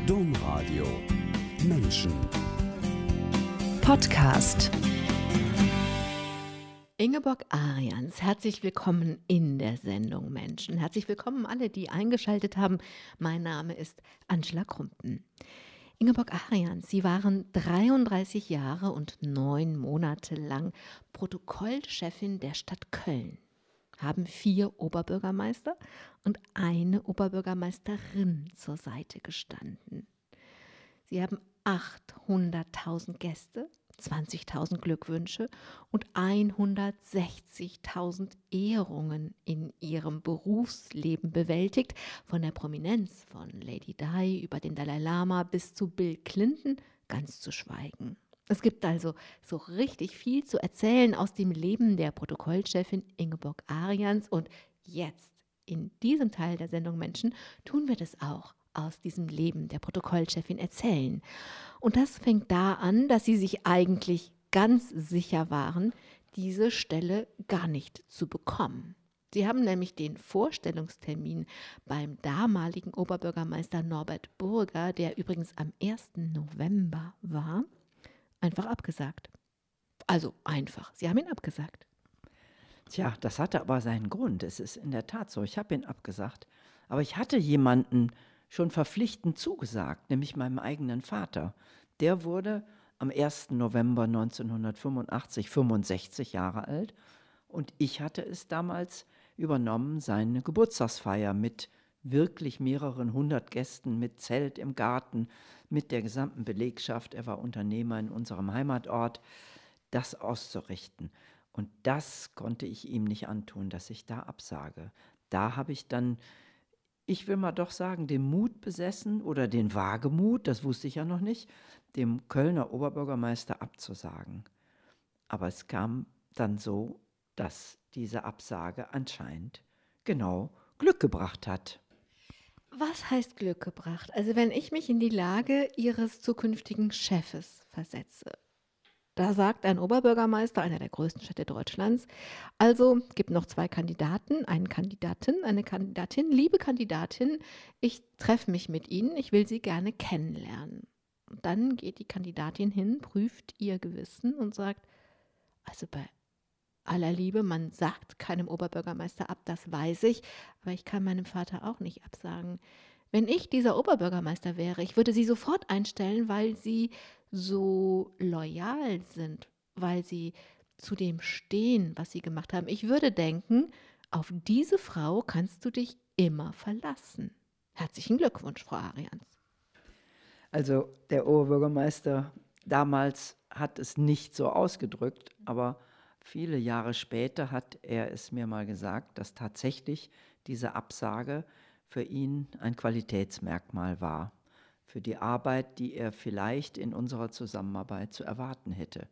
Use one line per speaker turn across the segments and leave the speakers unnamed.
Domradio Menschen
Podcast. Ingeborg Arians, herzlich willkommen in der Sendung Menschen. Herzlich willkommen alle, die eingeschaltet haben. Mein Name ist Angela Krumpen. Ingeborg Arians, Sie waren 33 Jahre und 9 Monate lang Protokollchefin der Stadt Köln, haben 4 Oberbürgermeister und eine Oberbürgermeisterin zur Seite gestanden. Sie haben 800.000 Gäste, 20.000 Glückwünsche und 160.000 Ehrungen in ihrem Berufsleben bewältigt, von der Prominenz von Lady Di über den Dalai Lama bis zu Bill Clinton, ganz zu schweigen. Es gibt also so richtig viel zu erzählen aus dem Leben der Protokollchefin Ingeborg Arians, und jetzt in diesem Teil der Sendung Menschen tun wir das auch, aus diesem Leben der Protokollchefin erzählen. Und das fängt da an, dass sie sich eigentlich ganz sicher waren, diese Stelle gar nicht zu bekommen. Sie haben nämlich den Vorstellungstermin beim damaligen Oberbürgermeister Norbert Burger, der übrigens am 1. November war, einfach abgesagt. Also einfach, sie haben ihn abgesagt.
Tja, das hatte aber seinen Grund. Es ist in der Tat so, ich habe ihn abgesagt. Aber ich hatte jemanden schon verpflichtend zugesagt, nämlich meinem eigenen Vater. Der wurde am 1. November 1985 65 Jahre alt und ich hatte es damals übernommen, seine Geburtstagsfeier mit wirklich mehreren 100 Gästen, mit Zelt im Garten, mit der gesamten Belegschaft, er war Unternehmer in unserem Heimatort, das auszurichten. Und das konnte ich ihm nicht antun, dass ich da absage. Da habe ich dann, ich will mal doch sagen, den Mut besessen oder den Wagemut, das wusste ich ja noch nicht, dem Kölner Oberbürgermeister abzusagen. Aber es kam dann so, dass diese Absage anscheinend genau Glück gebracht hat.
Was heißt Glück gebracht? Also wenn ich mich in die Lage Ihres zukünftigen Chefes versetze, da sagt ein Oberbürgermeister einer der größten Städte Deutschlands, also gibt noch 2 Kandidaten, einen Kandidatin, eine Kandidatin, liebe Kandidatin, ich treffe mich mit Ihnen, ich will Sie gerne kennenlernen. Und dann geht die Kandidatin hin, prüft ihr Gewissen und sagt, also bei aller Liebe, man sagt keinem Oberbürgermeister ab, das weiß ich, aber ich kann meinem Vater auch nicht absagen. Wenn ich dieser Oberbürgermeister wäre, ich würde Sie sofort einstellen, weil Sie so loyal sind, weil Sie zu dem stehen, was Sie gemacht haben. Ich würde denken, auf diese Frau kannst du dich immer verlassen. Herzlichen Glückwunsch, Frau Arians.
Also der Oberbürgermeister damals hat es nicht so ausgedrückt, aber viele Jahre später hat er es mir mal gesagt, dass tatsächlich diese Absage für ihn ein Qualitätsmerkmal war, für die Arbeit, die er vielleicht in unserer Zusammenarbeit zu erwarten hätte.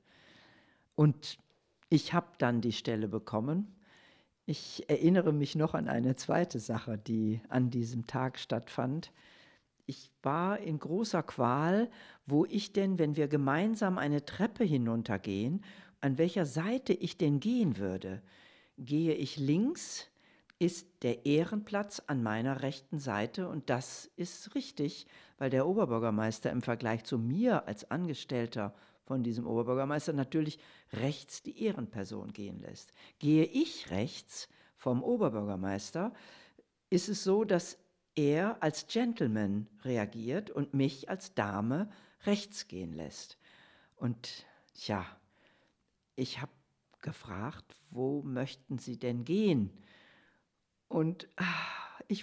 Und ich habe dann die Stelle bekommen. Ich erinnere mich noch an eine zweite Sache, die an diesem Tag stattfand. Ich war in großer Qual, wo ich denn, wenn wir gemeinsam eine Treppe hinuntergehen, an welcher Seite ich denn gehen würde. Gehe ich links, ist der Ehrenplatz an meiner rechten Seite und das ist richtig, weil der Oberbürgermeister im Vergleich zu mir als Angestellter von diesem Oberbürgermeister natürlich rechts die Ehrenperson gehen lässt. Gehe ich rechts vom Oberbürgermeister, ist es so, dass er als Gentleman reagiert und mich als Dame rechts gehen lässt. Und tja, ich habe gefragt, wo möchten Sie denn gehen? Und die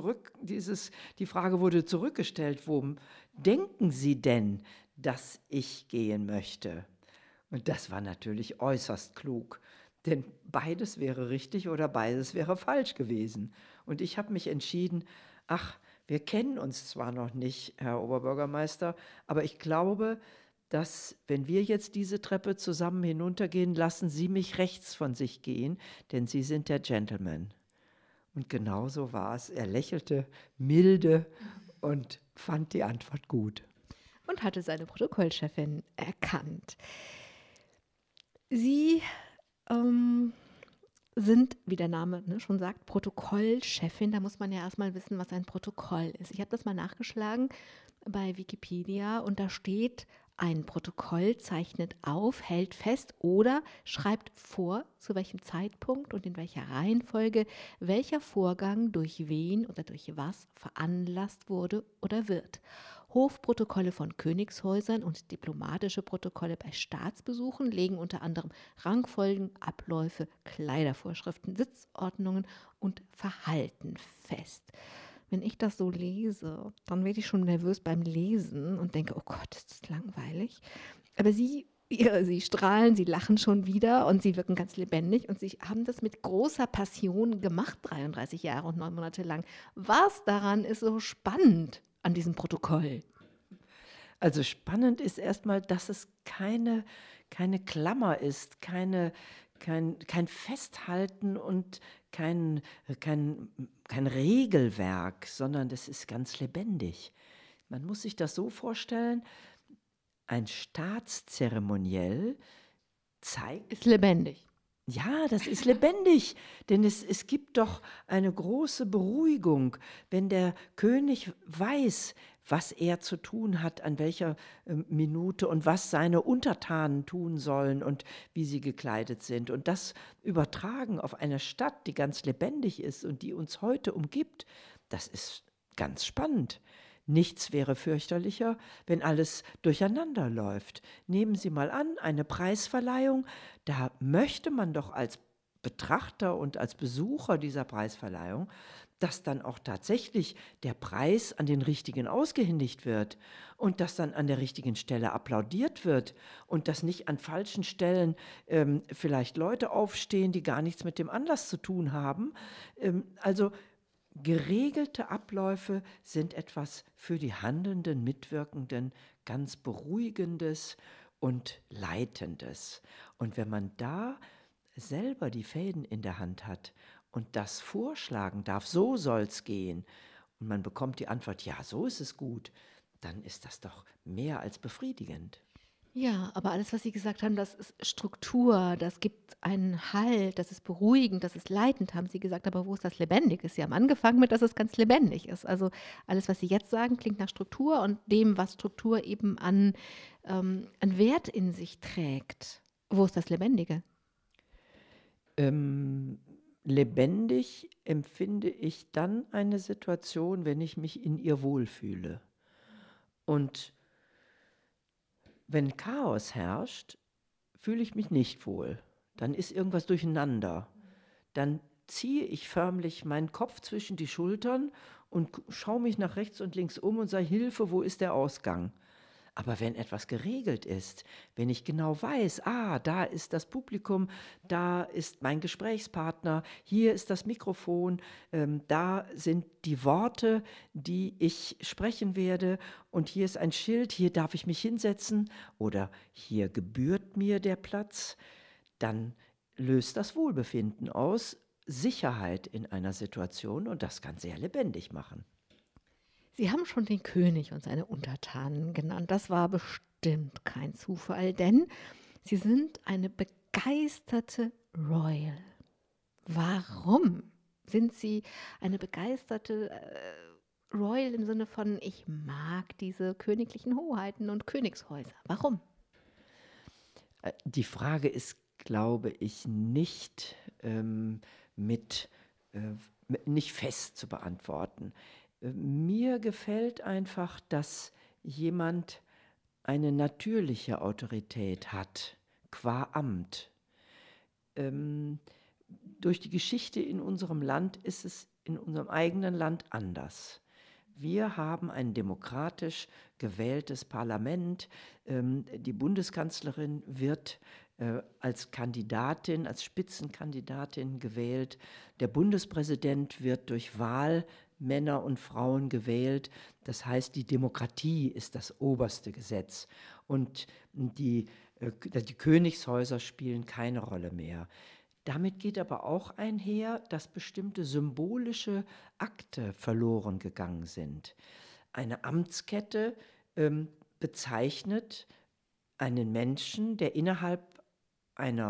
Frage wurde zurückgestellt, wo denken Sie denn, dass ich gehen möchte? Und das war natürlich äußerst klug, denn beides wäre richtig oder beides wäre falsch gewesen. Und ich habe mich entschieden, wir kennen uns zwar noch nicht, Herr Oberbürgermeister, aber ich glaube, dass, wenn wir jetzt diese Treppe zusammen hinuntergehen, lassen Sie mich rechts von sich gehen, denn Sie sind der Gentleman. Und genau so war es. Er lächelte milde und fand die Antwort gut.
Und hatte seine Protokollchefin erkannt. Sie sind, wie der Name schon sagt, Protokollchefin. Da muss man ja erstmal wissen, was ein Protokoll ist. Ich habe das mal nachgeschlagen bei Wikipedia und da steht, ein Protokoll zeichnet auf, hält fest oder schreibt vor, zu welchem Zeitpunkt und in welcher Reihenfolge welcher Vorgang durch wen oder durch was veranlasst wurde oder wird. Hofprotokolle von Königshäusern und diplomatische Protokolle bei Staatsbesuchen legen unter anderem Rangfolgen, Abläufe, Kleidervorschriften, Sitzordnungen und Verhalten fest. Wenn ich das so lese, dann werde ich schon nervös beim Lesen und denke, oh Gott, ist das langweilig. Aber sie strahlen, sie lachen schon wieder und sie wirken ganz lebendig und sie haben das mit großer Passion gemacht, 33 Jahre und 9 Monate lang. Was daran ist so spannend an diesem Protokoll?
Also spannend ist erstmal, dass es keine Klammer ist, kein Festhalten und kein Regelwerk, sondern das ist ganz lebendig. Man muss sich das so vorstellen, ein Staatszeremoniell zeigt,
Ist lebendig.
ja, das ist lebendig, denn es gibt doch eine große Beruhigung, wenn der König weiß, was er zu tun hat, an welcher Minute und was seine Untertanen tun sollen und wie sie gekleidet sind. Und das übertragen auf eine Stadt, die ganz lebendig ist und die uns heute umgibt, das ist ganz spannend. Nichts wäre fürchterlicher, wenn alles durcheinander läuft. Nehmen Sie mal an, eine Preisverleihung, da möchte man doch als Betrachter und als Besucher dieser Preisverleihung, dass dann auch tatsächlich der Preis an den richtigen ausgehändigt wird und dass dann an der richtigen Stelle applaudiert wird und dass nicht an falschen Stellen vielleicht Leute aufstehen, die gar nichts mit dem Anlass zu tun haben. Also geregelte Abläufe sind etwas für die handelnden Mitwirkenden ganz Beruhigendes und Leitendes. Und wenn man da selber die Fäden in der Hand hat und das vorschlagen darf, so soll's gehen, und man bekommt die Antwort, ja, so ist es gut, dann ist das doch mehr als befriedigend.
Ja, aber alles, was Sie gesagt haben, das ist Struktur, das gibt einen Halt, das ist beruhigend, das ist leitend, haben Sie gesagt. Aber wo ist das Lebendige? Sie haben angefangen mit, dass es ganz lebendig ist. Also alles, was Sie jetzt sagen, klingt nach Struktur und dem, was Struktur eben an Wert in sich trägt. Wo ist das Lebendige?
Lebendig empfinde ich dann eine Situation, wenn ich mich in ihr wohlfühle. Und wenn Chaos herrscht, fühle ich mich nicht wohl. Dann ist irgendwas durcheinander. Dann ziehe ich förmlich meinen Kopf zwischen die Schultern und schaue mich nach rechts und links um und sage, Hilfe, wo ist der Ausgang? Aber wenn etwas geregelt ist, wenn ich genau weiß, da ist das Publikum, da ist mein Gesprächspartner, hier ist das Mikrofon, da sind die Worte, die ich sprechen werde und hier ist ein Schild, hier darf ich mich hinsetzen oder hier gebührt mir der Platz, dann löst das Wohlbefinden aus, Sicherheit in einer Situation und das kann sehr lebendig machen.
Sie haben schon den König und seine Untertanen genannt. Das war bestimmt kein Zufall, denn Sie sind eine begeisterte Royal. Warum sind Sie eine begeisterte Royal im Sinne von, ich mag diese königlichen Hoheiten und Königshäuser? Warum?
Die Frage ist, glaube ich, nicht nicht fest zu beantworten. Mir gefällt einfach, dass jemand eine natürliche Autorität hat, qua Amt. Durch die Geschichte in unserem Land ist es in unserem eigenen Land anders. Wir haben ein demokratisch gewähltes Parlament. Die Bundeskanzlerin wird als Kandidatin, als Spitzenkandidatin gewählt. Der Bundespräsident wird durch Wahl Männer und Frauen gewählt. Das heißt, die Demokratie ist das oberste Gesetz. Und die Königshäuser spielen keine Rolle mehr. Damit geht aber auch einher, dass bestimmte symbolische Akte verloren gegangen sind. Eine Amtskette bezeichnet einen Menschen, der innerhalb einer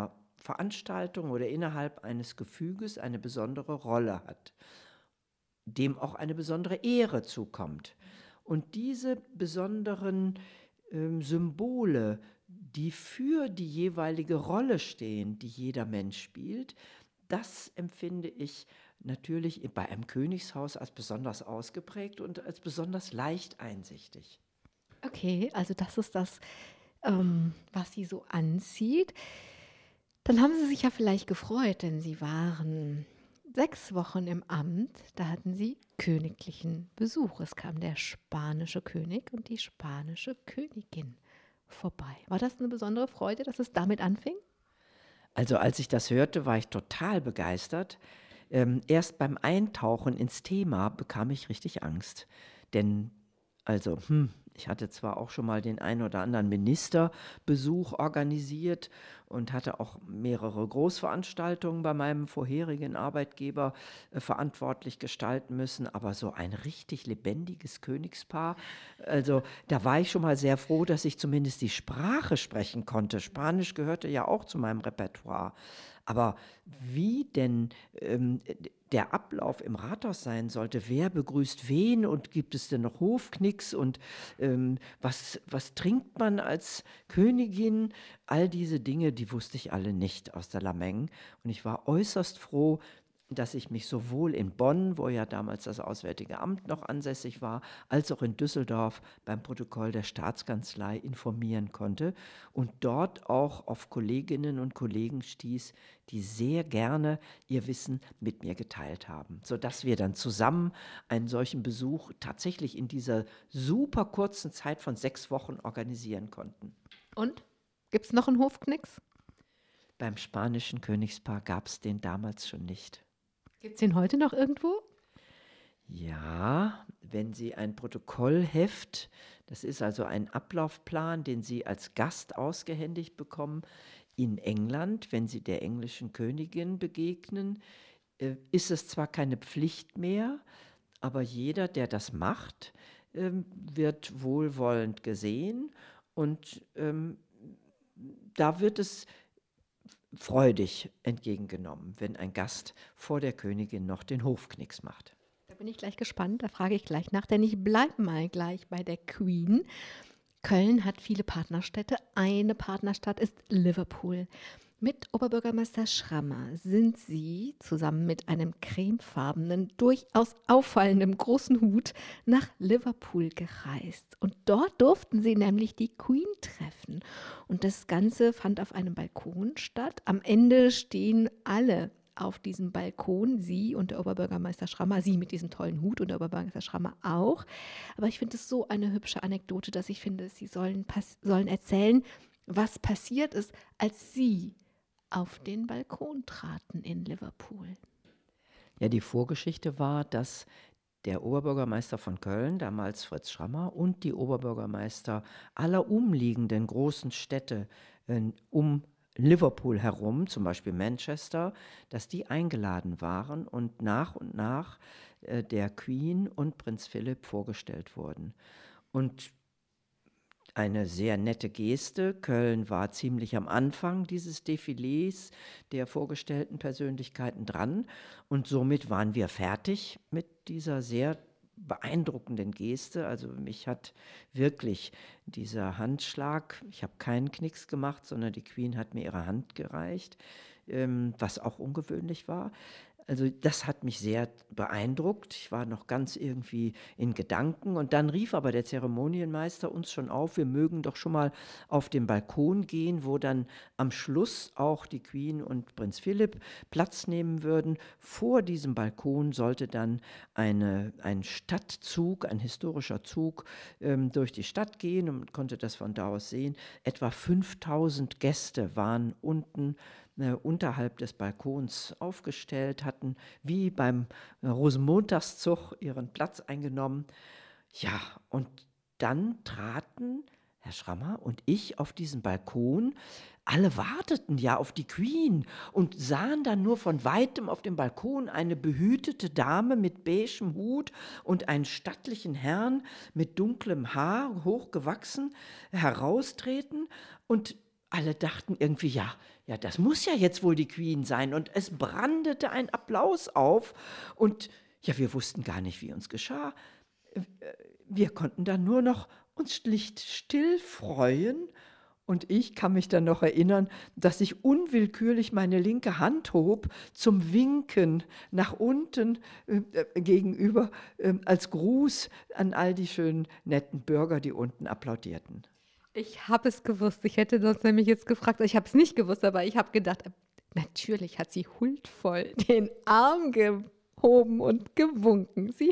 Veranstaltung oder innerhalb eines Gefüges eine besondere Rolle hat, dem auch eine besondere Ehre zukommt. Und diese besonderen Symbole, die für die jeweilige Rolle stehen, die jeder Mensch spielt, das empfinde ich natürlich bei einem Königshaus als besonders ausgeprägt und als besonders leicht einsichtig.
Okay, also das ist das, was Sie so anzieht. Dann haben Sie sich ja vielleicht gefreut, denn Sie waren 6 Wochen im Amt. Da hatten Sie königlichen Besuch. Es kam der spanische König und die spanische Königin vorbei. War das eine besondere Freude, dass es damit anfing?
Also als ich das hörte, war ich total begeistert. Erst beim Eintauchen ins Thema bekam ich richtig Angst. Denn also, ich hatte zwar auch schon mal den einen oder anderen Ministerbesuch organisiert und hatte auch mehrere Großveranstaltungen bei meinem vorherigen Arbeitgeber verantwortlich gestalten müssen, aber so ein richtig lebendiges Königspaar, also da war ich schon mal sehr froh, dass ich zumindest die Sprache sprechen konnte. Spanisch gehörte ja auch zu meinem Repertoire. Aber wie denn der Ablauf im Rathaus sein sollte, wer begrüßt wen und gibt es denn noch Hofknicks und was trinkt man als Königin? All diese Dinge, die wusste ich alle nicht aus der Lameng. Und ich war äußerst froh, dass ich mich sowohl in Bonn, wo ja damals das Auswärtige Amt noch ansässig war, als auch in Düsseldorf beim Protokoll der Staatskanzlei informieren konnte und dort auch auf Kolleginnen und Kollegen stieß, die sehr gerne ihr Wissen mit mir geteilt haben, sodass wir dann zusammen einen solchen Besuch tatsächlich in dieser super kurzen Zeit von 6 Wochen organisieren konnten.
Und? Gibt es noch einen Hofknicks?
Beim spanischen Königspaar gab es den damals schon nicht.
Gibt es den heute noch irgendwo?
Ja, wenn Sie ein Protokollheft, das ist also ein Ablaufplan, den Sie als Gast ausgehändigt bekommen, in England, wenn Sie der englischen Königin begegnen, ist es zwar keine Pflicht mehr, aber jeder, der das macht, wird wohlwollend gesehen und da wird es freudig entgegengenommen, wenn ein Gast vor der Königin noch den Hofknicks macht.
Da bin ich gleich gespannt, da frage ich gleich nach, denn ich bleibe mal gleich bei der Queen. Köln hat viele Partnerstädte. Eine Partnerstadt ist Liverpool. Mit Oberbürgermeister Schrammer sind Sie zusammen mit einem cremefarbenen, durchaus auffallenden großen Hut nach Liverpool gereist. Und dort durften Sie nämlich die Queen treffen. Und das Ganze fand auf einem Balkon statt. Am Ende stehen alle auf diesem Balkon, Sie und der Oberbürgermeister Schrammer, Sie mit diesem tollen Hut und der Oberbürgermeister Schrammer auch. Aber ich finde es so eine hübsche Anekdote, dass ich finde, Sie sollen erzählen, was passiert ist, als Sie auf den Balkon traten in Liverpool.
Ja, die Vorgeschichte war, dass der Oberbürgermeister von Köln, damals Fritz Schrammer, und die Oberbürgermeister aller umliegenden großen Städte um Liverpool herum, zum Beispiel Manchester, dass die eingeladen waren und nach der Queen und Prinz Philipp vorgestellt wurden. Und eine sehr nette Geste. Köln war ziemlich am Anfang dieses Defilés der vorgestellten Persönlichkeiten dran und somit waren wir fertig mit dieser sehr beeindruckenden Geste. Also mich hat wirklich dieser Handschlag, ich habe keinen Knicks gemacht, sondern die Queen hat mir ihre Hand gereicht, was auch ungewöhnlich war. Also das hat mich sehr beeindruckt. Ich war noch ganz irgendwie in Gedanken und dann rief aber der Zeremonienmeister uns schon auf, wir mögen doch schon mal auf den Balkon gehen, wo dann am Schluss auch die Queen und Prinz Philipp Platz nehmen würden. Vor diesem Balkon sollte dann ein Stadtzug, ein historischer Zug durch die Stadt gehen und man konnte das von da aus sehen. Etwa 5000 Gäste waren unten unterhalb des Balkons aufgestellt, hatten wie beim Rosenmontagszug ihren Platz eingenommen. Ja, und dann traten Herr Schrammer und ich auf diesen Balkon. Alle warteten ja auf die Queen und sahen dann nur von weitem auf dem Balkon eine behütete Dame mit beigem Hut und einen stattlichen Herrn mit dunklem Haar, hochgewachsen, heraustreten und alle dachten irgendwie, ja, das muss ja jetzt wohl die Queen sein. Und es brandete ein Applaus auf. Und ja, wir wussten gar nicht, wie uns geschah. Wir konnten dann nur noch uns schlicht still freuen. Und ich kann mich dann noch erinnern, dass ich unwillkürlich meine linke Hand hob zum Winken nach unten gegenüber als Gruß an all die schönen, netten Bürger, die unten applaudierten.
Ich habe es gewusst. Ich hätte sonst nämlich jetzt gefragt. Ich habe es nicht gewusst, aber ich habe gedacht, natürlich hat sie huldvoll den Arm gehoben und gewunken. Sie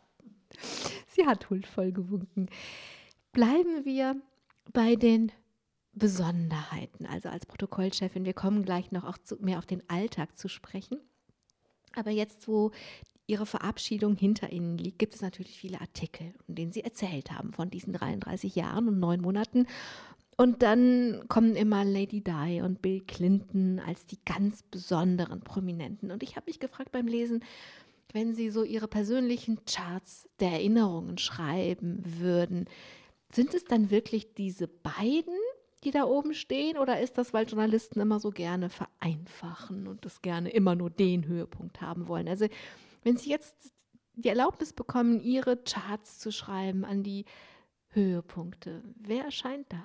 hat huldvoll gewunken. Bleiben wir bei den Besonderheiten, also als Protokollchefin. Wir kommen gleich noch auch mehr auf den Alltag zu sprechen. Aber jetzt, wo Ihre Verabschiedung hinter Ihnen liegt, gibt es natürlich viele Artikel, in denen Sie erzählt haben von diesen 33 Jahren und 9 Monaten. Und dann kommen immer Lady Di und Bill Clinton als die ganz besonderen Prominenten. Und ich habe mich gefragt beim Lesen, wenn Sie so Ihre persönlichen Charts der Erinnerungen schreiben würden, sind es dann wirklich diese beiden, die da oben stehen? Oder ist das, weil Journalisten immer so gerne vereinfachen und das gerne immer nur den Höhepunkt haben wollen? Also wenn Sie jetzt die Erlaubnis bekommen, Ihre Charts zu schreiben an die Höhepunkte, wer erscheint da?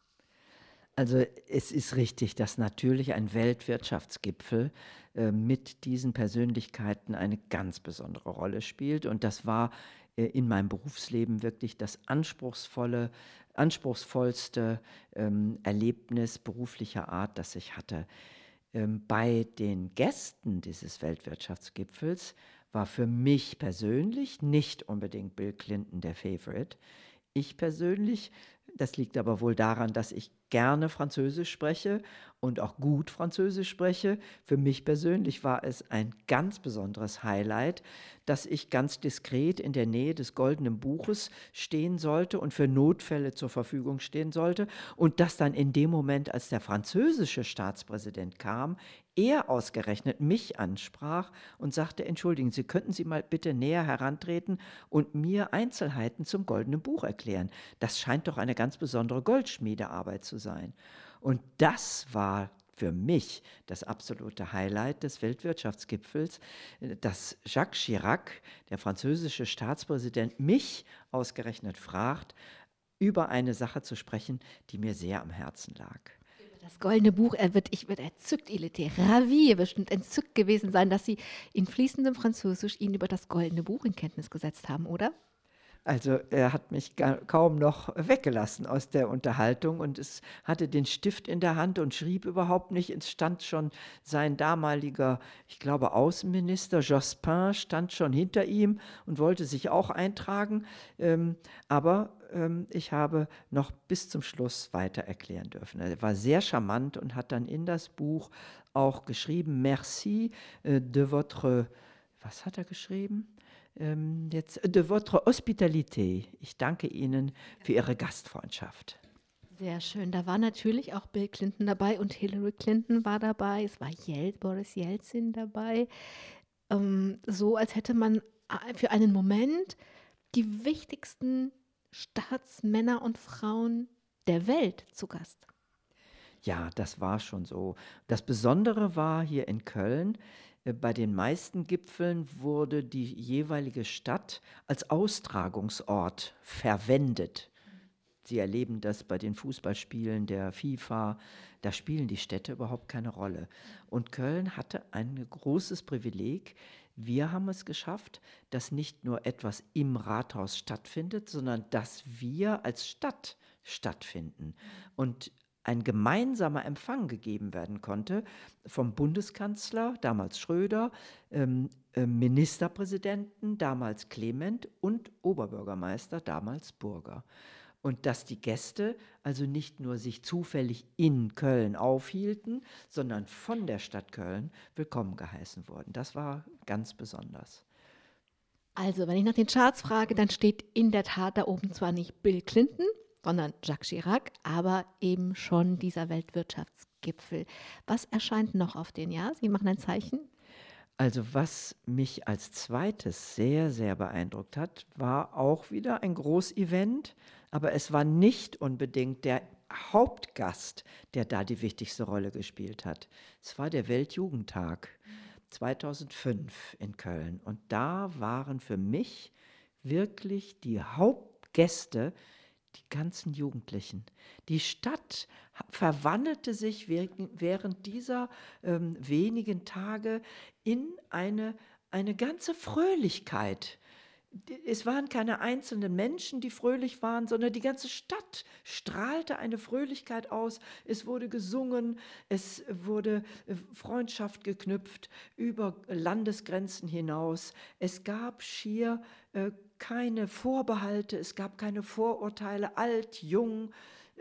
Also es ist richtig, dass natürlich ein Weltwirtschaftsgipfel mit diesen Persönlichkeiten eine ganz besondere Rolle spielt. Und das war in meinem Berufsleben wirklich das anspruchsvollste Erlebnis beruflicher Art, das ich hatte. Bei den Gästen dieses Weltwirtschaftsgipfels war für mich persönlich nicht unbedingt Bill Clinton der Favorite. Ich persönlich, das liegt aber wohl daran, dass ich gerne Französisch spreche und auch gut Französisch spreche. Für mich persönlich war es ein ganz besonderes Highlight, dass ich ganz diskret in der Nähe des Goldenen Buches stehen sollte und für Notfälle zur Verfügung stehen sollte. Und dass dann in dem Moment, als der französische Staatspräsident kam, er ausgerechnet mich ansprach und sagte, entschuldigen Sie, könnten Sie mal bitte näher herantreten und mir Einzelheiten zum Goldenen Buch erklären? Das scheint doch eine ganz besondere Goldschmiedearbeit zu sein. Und das war für mich das absolute Highlight des Weltwirtschaftsgipfels, dass Jacques Chirac, der französische Staatspräsident, mich ausgerechnet fragt, über eine Sache zu sprechen, die mir sehr am Herzen lag.
Das Goldene Buch, ich werde entzückt, il était ravi, er wird bestimmt entzückt gewesen sein, dass Sie in fließendem Französisch ihn über das Goldene Buch in Kenntnis gesetzt haben, oder?
Also er hat mich kaum noch weggelassen aus der Unterhaltung und es hatte den Stift in der Hand und schrieb überhaupt nicht. Es stand schon sein damaliger, ich glaube, Außenminister Jospin stand schon hinter ihm und wollte sich auch eintragen. Aber ich habe noch bis zum Schluss weiter erklären dürfen. Er war sehr charmant und hat dann in das Buch auch geschrieben, Merci de votre, was hat er geschrieben? De votre hospitalité. Ich danke Ihnen für Ihre Gastfreundschaft.
Sehr schön. Da war natürlich auch Bill Clinton dabei und Hillary Clinton war dabei. Es war Boris Jelzin dabei. So als hätte man für einen Moment die wichtigsten Staatsmänner und Frauen der Welt zu Gast.
Ja, das war schon so. Das Besondere war hier in Köln, bei den meisten Gipfeln wurde die jeweilige Stadt als Austragungsort verwendet. Sie erleben das bei den Fußballspielen der FIFA, da spielen die Städte überhaupt keine Rolle. Und Köln hatte ein großes Privileg. Wir haben es geschafft, dass nicht nur etwas im Rathaus stattfindet, sondern dass wir als Stadt stattfinden. Und ein gemeinsamer Empfang gegeben werden konnte vom Bundeskanzler, damals Schröder, Ministerpräsidenten, damals Clement und Oberbürgermeister, damals Burger. Und dass die Gäste also nicht nur sich zufällig in Köln aufhielten, sondern von der Stadt Köln willkommen geheißen wurden. Das war ganz besonders.
Also, wenn ich nach den Charts frage, dann steht in der Tat da oben zwar nicht Bill Clinton, sondern Jacques Chirac, aber eben schon dieser Weltwirtschaftsgipfel. Was erscheint noch auf den Jahr? Sie machen ein Zeichen.
Also was mich als zweites sehr, sehr beeindruckt hat, war auch wieder ein Großevent, aber es war nicht unbedingt der Hauptgast, der da die wichtigste Rolle gespielt hat. Es war der Weltjugendtag 2005 in Köln. Und da waren für mich wirklich die Hauptgäste die ganzen Jugendlichen. Die Stadt verwandelte sich während dieser wenigen Tage in eine ganze Fröhlichkeit. Es waren keine einzelnen Menschen, die fröhlich waren, sondern die ganze Stadt strahlte eine Fröhlichkeit aus. Es wurde gesungen, es wurde Freundschaft geknüpft über Landesgrenzen hinaus. Es gab schier keine Vorbehalte, es gab keine Vorurteile, alt, jung,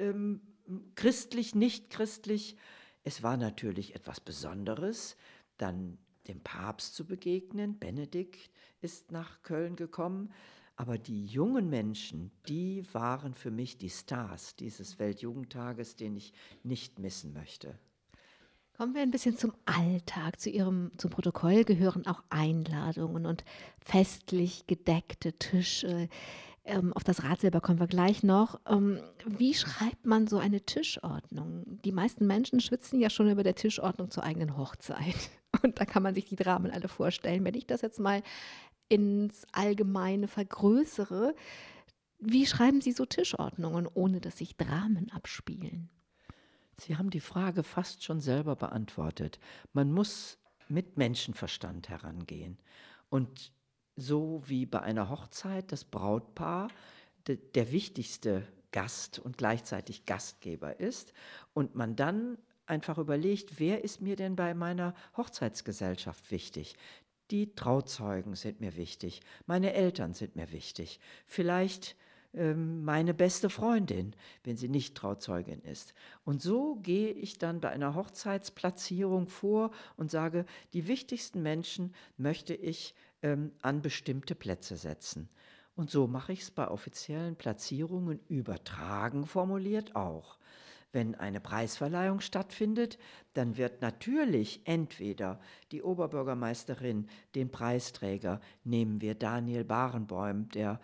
christlich, nicht christlich. Es war natürlich etwas Besonderes, dann dem Papst zu begegnen. Benedikt ist nach Köln gekommen. Aber die jungen Menschen, die waren für mich die Stars dieses Weltjugendtages, den ich nicht missen möchte.
Kommen wir ein bisschen zum Alltag. Zum Protokoll gehören auch Einladungen und festlich gedeckte Tische. Auf das Ratsilber kommen wir gleich noch. Wie schreibt man so eine Tischordnung? Die meisten Menschen schwitzen ja schon über der Tischordnung zur eigenen Hochzeit. Und da kann man sich die Dramen alle vorstellen. Wenn ich das jetzt mal ins Allgemeine vergrößere, wie schreiben Sie so Tischordnungen, ohne dass sich Dramen abspielen?
Sie haben die Frage fast schon selber beantwortet. Man muss mit Menschenverstand herangehen. Und so wie bei einer Hochzeit das Brautpaar der wichtigste Gast und gleichzeitig Gastgeber ist und man dann einfach überlegt, wer ist mir denn bei meiner Hochzeitsgesellschaft wichtig? Die Trauzeugen sind mir wichtig, meine Eltern sind mir wichtig, vielleicht meine beste Freundin, wenn sie nicht Trauzeugin ist. Und so gehe ich dann bei einer Hochzeitsplatzierung vor und sage, die wichtigsten Menschen möchte ich an bestimmte Plätze setzen. Und so mache ich es bei offiziellen Platzierungen übertragen formuliert auch. Wenn eine Preisverleihung stattfindet, dann wird natürlich entweder die Oberbürgermeisterin den Preisträger, nehmen wir Daniel Barenboim, der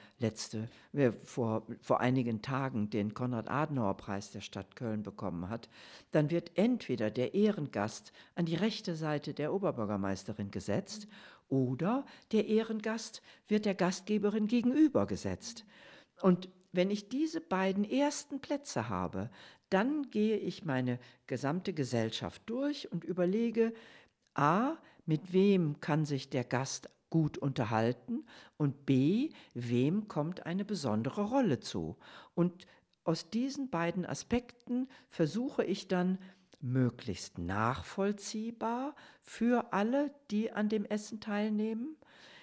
vor einigen Tagen den Konrad-Adenauer-Preis der Stadt Köln bekommen hat, dann wird entweder der Ehrengast an die rechte Seite der Oberbürgermeisterin gesetzt oder der Ehrengast wird der Gastgeberin gegenüber gesetzt. Und wenn ich diese beiden ersten Plätze habe, dann gehe ich meine gesamte Gesellschaft durch und überlege, a, mit wem kann sich der Gast gut unterhalten und b, wem kommt eine besondere Rolle zu. Und aus diesen beiden Aspekten versuche ich dann möglichst nachvollziehbar für alle, die an dem Essen teilnehmen,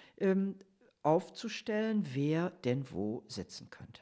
aufzustellen, wer denn wo sitzen könnte.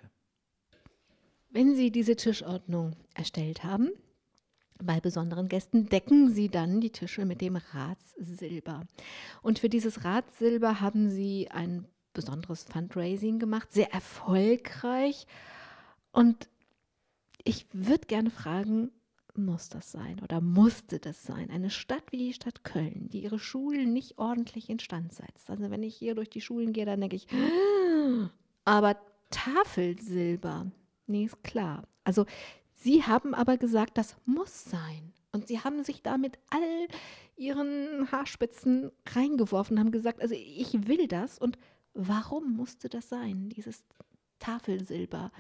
Wenn Sie diese Tischordnung erstellt haben, bei besonderen Gästen decken Sie dann die Tische mit dem Ratssilber. Und für dieses Ratssilber haben Sie ein besonderes Fundraising gemacht, sehr erfolgreich. Und ich würde gerne fragen, muss das sein oder musste das sein? Eine Stadt wie die Stadt Köln, die ihre Schulen nicht ordentlich instand setzt. Also wenn ich hier durch die Schulen gehe, dann denke ich, aber Tafelsilber. Nee, ist klar. Also Sie haben aber gesagt, das muss sein. Und Sie haben sich da mit all Ihren Haarspitzen reingeworfen, haben gesagt, also ich will das. Und warum musste das sein, dieses Tafelsilber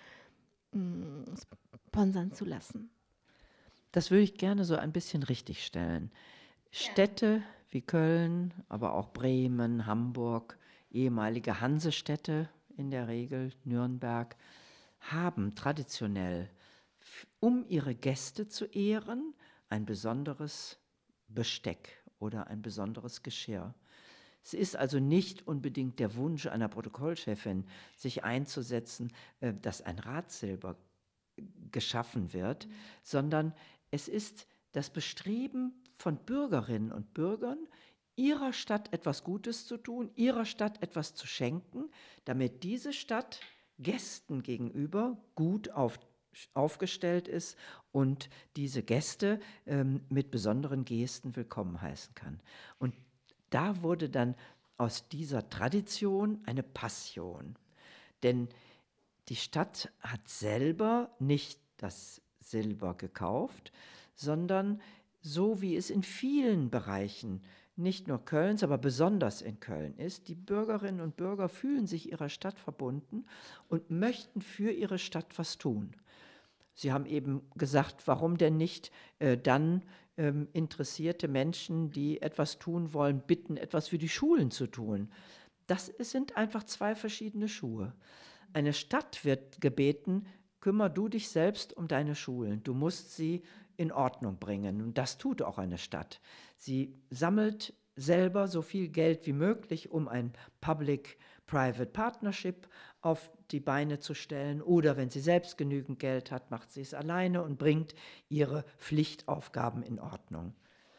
sponsern zu lassen?
Das würde ich gerne so ein bisschen richtigstellen. Städte wie Köln, aber auch Bremen, Hamburg, ehemalige Hansestädte in der Regel, Nürnberg, haben traditionell, um ihre Gäste zu ehren, ein besonderes Besteck oder ein besonderes Geschirr. Es ist also nicht unbedingt der Wunsch einer Protokollchefin, sich einzusetzen, dass ein Ratssilber geschaffen wird, sondern es ist das Bestreben von Bürgerinnen und Bürgern, ihrer Stadt etwas Gutes zu tun, ihrer Stadt etwas zu schenken, damit diese Stadt Gästen gegenüber gut aufgestellt ist und diese Gäste mit besonderen Gesten willkommen heißen kann. Und da wurde dann aus dieser Tradition eine Passion. Denn die Stadt hat selber nicht das Silber gekauft, sondern so wie es in vielen Bereichen, nicht nur Kölns, aber besonders in Köln ist, die Bürgerinnen und Bürger fühlen sich ihrer Stadt verbunden und möchten für ihre Stadt was tun. Sie haben eben gesagt, warum denn nicht dann interessierte Menschen, die etwas tun wollen, bitten, etwas für die Schulen zu tun. Sind einfach zwei verschiedene Schuhe. Eine Stadt wird gebeten, kümmere du dich selbst um deine Schulen. Du musst sie in Ordnung bringen. Und das tut auch eine Stadt. Sie sammelt selber so viel Geld wie möglich, um ein Public-Private Partnership auf die Beine zu stellen. Oder wenn sie selbst genügend Geld hat, macht sie es alleine und bringt ihre Pflichtaufgaben in Ordnung.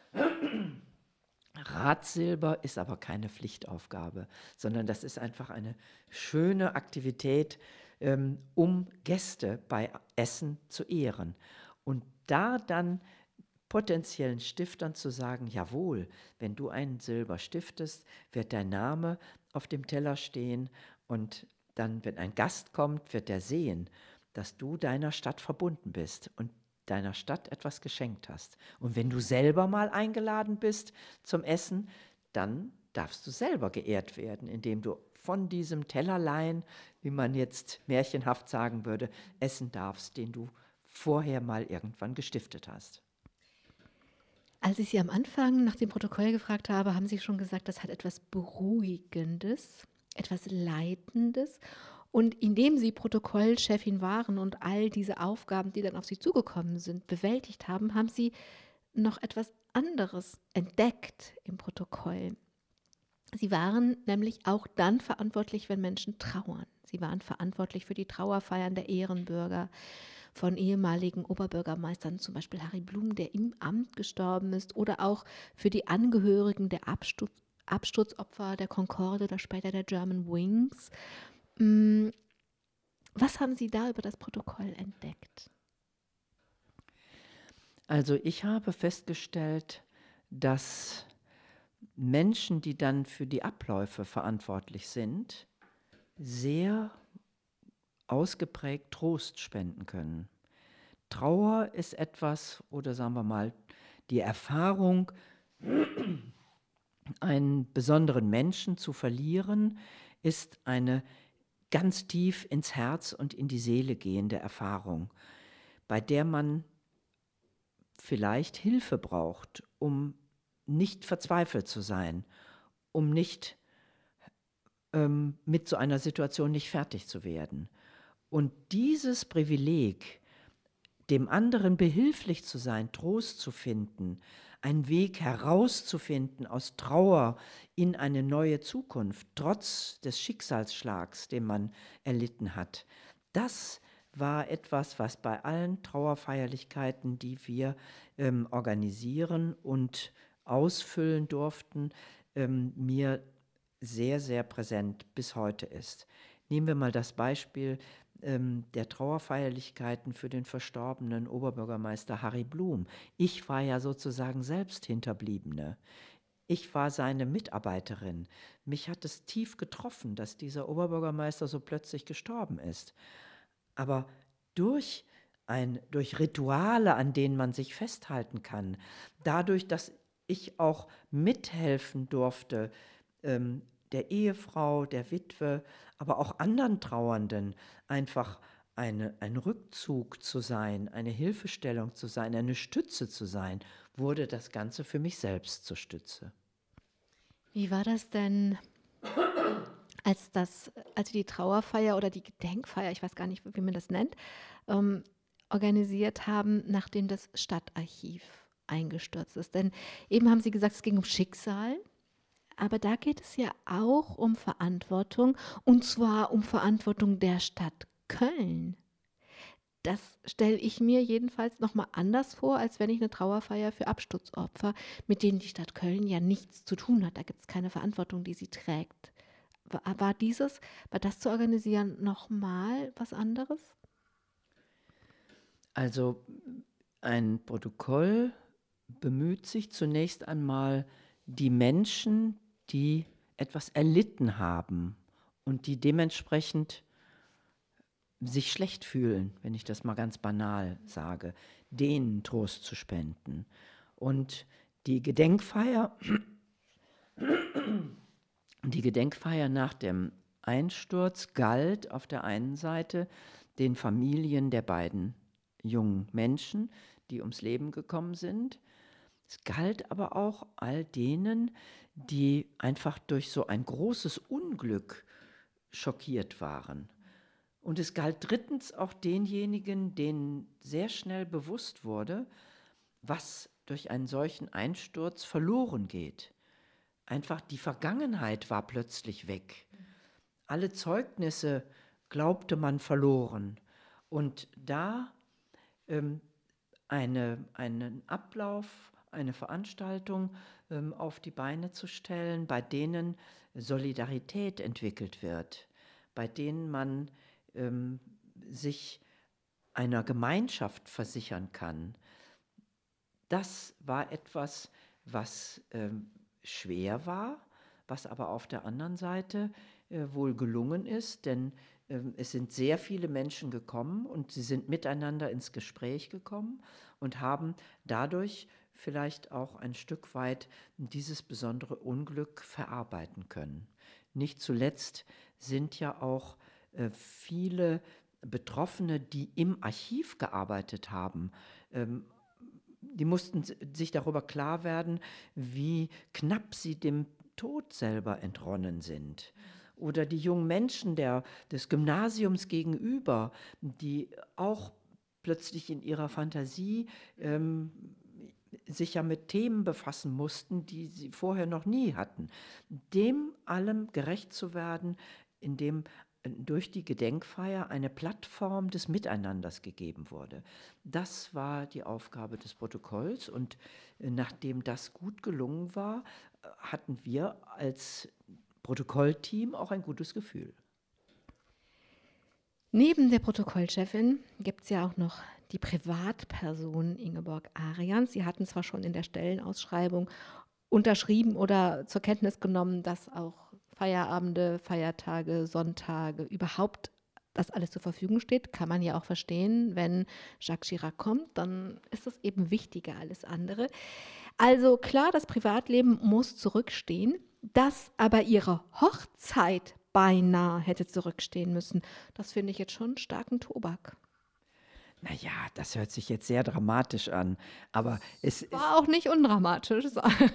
Ratsilber ist aber keine Pflichtaufgabe, sondern das ist einfach eine schöne Aktivität, um Gäste bei Essen zu ehren. Und da dann potenziellen Stiftern zu sagen, jawohl, wenn du einen Silber stiftest, wird dein Name auf dem Teller stehen und dann, wenn ein Gast kommt, wird er sehen, dass du deiner Stadt verbunden bist und deiner Stadt etwas geschenkt hast. Und wenn du selber mal eingeladen bist zum Essen, dann darfst du selber geehrt werden, indem du von diesem Tellerlein, wie man jetzt märchenhaft sagen würde, essen darfst, den du vorher mal irgendwann gestiftet hast.
Als ich Sie am Anfang nach dem Protokoll gefragt habe, haben Sie schon gesagt, das hat etwas Beruhigendes, etwas Leitendes. Und indem Sie Protokollchefin waren und all diese Aufgaben, die dann auf Sie zugekommen sind, bewältigt haben, haben Sie noch etwas anderes entdeckt im Protokoll. Sie waren nämlich auch dann verantwortlich, wenn Menschen trauern. Sie waren verantwortlich für die Trauerfeiern der Ehrenbürger von ehemaligen Oberbürgermeistern, zum Beispiel Harry Blum, der im Amt gestorben ist, oder auch für die Angehörigen der Absturzopfer der Concorde oder später der German Wings. Was haben Sie da über das Protokoll entdeckt?
Also ich habe festgestellt, dass Menschen, die dann für die Abläufe verantwortlich sind, sehr ausgeprägt Trost spenden können. Trauer ist etwas, oder sagen wir mal, die Erfahrung, einen besonderen Menschen zu verlieren, ist eine ganz tief ins Herz und in die Seele gehende Erfahrung, bei der man vielleicht Hilfe braucht, um nicht verzweifelt zu sein, um nicht mit so einer Situation nicht fertig zu werden. Und dieses Privileg, dem anderen behilflich zu sein, Trost zu finden, einen Weg herauszufinden aus Trauer in eine neue Zukunft, trotz des Schicksalsschlags, den man erlitten hat, das war etwas, was bei allen Trauerfeierlichkeiten, die wir organisieren und ausfüllen durften, mir sehr, sehr präsent bis heute ist. Nehmen wir mal das Beispiel der Trauerfeierlichkeiten für den verstorbenen Oberbürgermeister Harry Blum. Ich war ja sozusagen selbst Hinterbliebene. Ich war seine Mitarbeiterin. Mich hat es tief getroffen, dass dieser Oberbürgermeister so plötzlich gestorben ist. Aber durch Rituale, an denen man sich festhalten kann, dadurch, dass ich auch mithelfen durfte, der Ehefrau, der Witwe, aber auch anderen Trauernden einfach ein Rückzug zu sein, eine Hilfestellung zu sein, eine Stütze zu sein, wurde das Ganze für mich selbst zur Stütze.
Wie war das denn, als Sie die Trauerfeier oder die Gedenkfeier, ich weiß gar nicht, wie man das nennt, organisiert haben, nachdem das Stadtarchiv eingestürzt ist? Denn eben haben Sie gesagt, es ging um Schicksal. Aber da geht es ja auch um Verantwortung, und zwar um Verantwortung der Stadt Köln. Das stelle ich mir jedenfalls nochmal anders vor, als wenn ich eine Trauerfeier für Absturzopfer, mit denen die Stadt Köln ja nichts zu tun hat. Da gibt es keine Verantwortung, die sie trägt. War das zu organisieren nochmal was anderes?
Also ein Protokoll bemüht sich zunächst einmal, die Menschen, die etwas erlitten haben und die dementsprechend sich schlecht fühlen, wenn ich das mal ganz banal sage, denen Trost zu spenden. Und die Gedenkfeier nach dem Einsturz galt auf der einen Seite den Familien der beiden jungen Menschen, die ums Leben gekommen sind. Es galt aber auch all denen, die einfach durch so ein großes Unglück schockiert waren. Und es galt drittens auch denjenigen, denen sehr schnell bewusst wurde, was durch einen solchen Einsturz verloren geht. Einfach die Vergangenheit war plötzlich weg. Alle Zeugnisse glaubte man verloren. Und da einen Ablauf, eine Veranstaltung auf die Beine zu stellen, bei denen Solidarität entwickelt wird, bei denen man sich einer Gemeinschaft versichern kann. Das war etwas, was schwer war, was aber auf der anderen Seite wohl gelungen ist, denn es sind sehr viele Menschen gekommen und sie sind miteinander ins Gespräch gekommen und haben dadurch vielleicht auch ein Stück weit dieses besondere Unglück verarbeiten können. Nicht zuletzt sind ja auch viele Betroffene, die im Archiv gearbeitet haben, die mussten sich darüber klar werden, wie knapp sie dem Tod selber entronnen sind. Oder die jungen Menschen des Gymnasiums gegenüber, die auch plötzlich in ihrer Fantasie sich ja mit Themen befassen mussten, die sie vorher noch nie hatten. Dem allem gerecht zu werden, indem durch die Gedenkfeier eine Plattform des Miteinanders gegeben wurde. Das war die Aufgabe des Protokolls und nachdem das gut gelungen war, hatten wir als Protokollteam auch ein gutes Gefühl.
Neben der Protokollchefin gibt es ja auch noch die Privatperson Ingeborg Arians. Sie hatten zwar schon in der Stellenausschreibung unterschrieben oder zur Kenntnis genommen, dass auch Feierabende, Feiertage, Sonntage, überhaupt das alles zur Verfügung steht. Kann man ja auch verstehen, wenn Jacques Chirac kommt, dann ist das eben wichtiger alles andere. Also klar, das Privatleben muss zurückstehen, dass aber ihre Hochzeit beinahe hätte zurückstehen müssen. Das finde ich jetzt schon starken Tobak.
Naja, das hört sich jetzt sehr dramatisch an, aber es
War auch nicht undramatisch.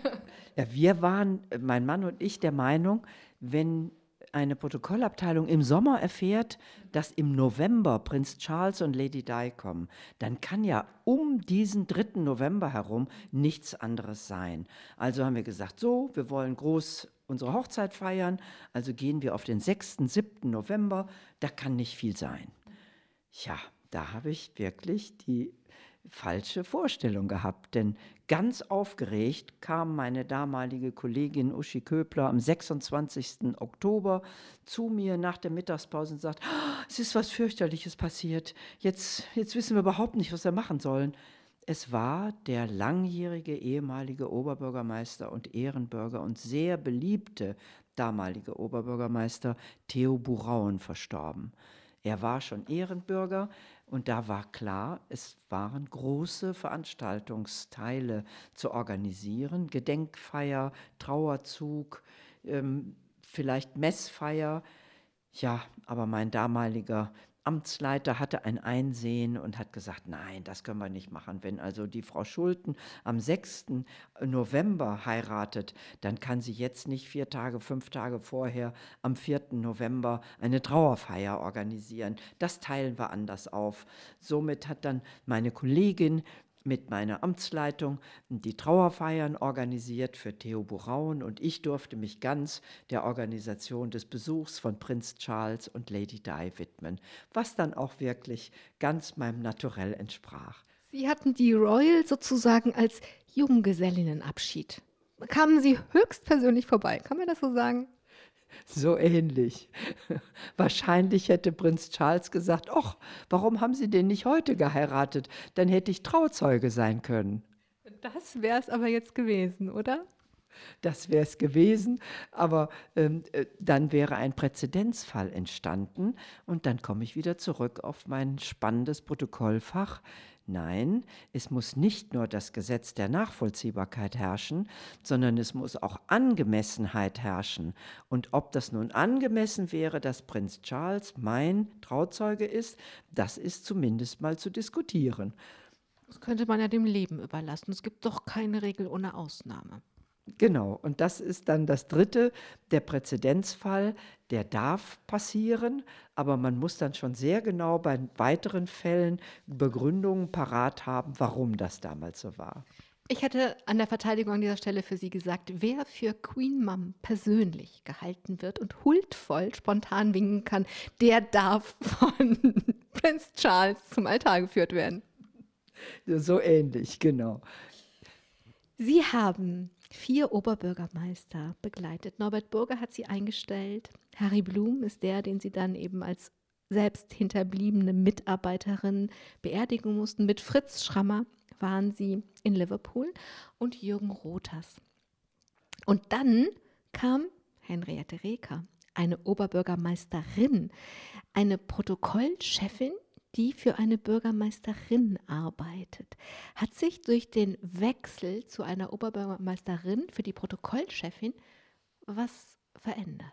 ja, wir waren, mein Mann und ich, der Meinung, wenn eine Protokollabteilung im Sommer erfährt, dass im November Prinz Charles und Lady Di kommen, dann kann ja um diesen 3. November herum nichts anderes sein. Also haben wir gesagt, so, wir wollen groß unsere Hochzeit feiern, also gehen wir auf den 6., 7. November, da kann nicht viel sein. Ja, da habe ich wirklich die falsche Vorstellung gehabt, denn ganz aufgeregt kam meine damalige Kollegin Uschi Köbler am 26. Oktober zu mir nach der Mittagspause und sagt, es ist was fürchterliches passiert, jetzt wissen wir überhaupt nicht, was wir machen sollen. Es war der langjährige ehemalige Oberbürgermeister und Ehrenbürger und sehr beliebte damalige Oberbürgermeister Theo Burauen verstorben. Er war schon Ehrenbürger und da war klar, es waren große Veranstaltungsteile zu organisieren, Gedenkfeier, Trauerzug, vielleicht Messfeier. Ja, aber mein damaliger Amtsleiter hatte ein Einsehen und hat gesagt, nein, das können wir nicht machen. Wenn also die Frau Schulten am 6. November heiratet, dann kann sie jetzt nicht 4 Tage, 5 Tage vorher am 4. November eine Trauerfeier organisieren. Das teilen wir anders auf. Somit hat dann meine Kollegin mit meiner Amtsleitung die Trauerfeiern organisiert für Theo Burauen und ich durfte mich ganz der Organisation des Besuchs von Prinz Charles und Lady Di widmen, was dann auch wirklich ganz meinem Naturell entsprach.
Sie hatten die Royal sozusagen als Junggesellinnenabschied. Kamen Sie höchstpersönlich vorbei, kann man das so sagen?
So ähnlich. Wahrscheinlich hätte Prinz Charles gesagt, ach, warum haben Sie denn nicht heute geheiratet? Dann hätte ich Trauzeuge sein können.
Das wäre es aber jetzt gewesen, oder?
Das wäre es gewesen, aber dann wäre ein Präzedenzfall entstanden und dann komme ich wieder zurück auf mein spannendes Protokollfach. Nein, es muss nicht nur das Gesetz der Nachvollziehbarkeit herrschen, sondern es muss auch Angemessenheit herrschen. Und ob das nun angemessen wäre, dass Prinz Charles mein Trauzeuge ist, das ist zumindest mal zu diskutieren.
Das könnte man ja dem Leben überlassen. Es gibt doch keine Regel ohne Ausnahme.
Genau, und das ist dann das Dritte, der Präzedenzfall, der darf passieren, aber man muss dann schon sehr genau bei weiteren Fällen Begründungen parat haben, warum das damals so war.
Ich hätte an der Verteidigung an dieser Stelle für Sie gesagt, wer für Queen Mum persönlich gehalten wird und huldvoll spontan winken kann, der darf von Prinz Charles zum Altar geführt werden.
So ähnlich, genau.
Sie haben 4 Oberbürgermeister begleitet. Norbert Burger hat sie eingestellt. Harry Blum ist der, den sie dann eben als selbst hinterbliebene Mitarbeiterin beerdigen mussten. Mit Fritz Schrammer waren sie in Liverpool und Jürgen Rothers. Und dann kam Henriette Reker, eine Oberbürgermeisterin, eine Protokollchefin, die für eine Bürgermeisterin arbeitet. Hat sich durch den Wechsel zu einer Oberbürgermeisterin für die Protokollchefin was verändert?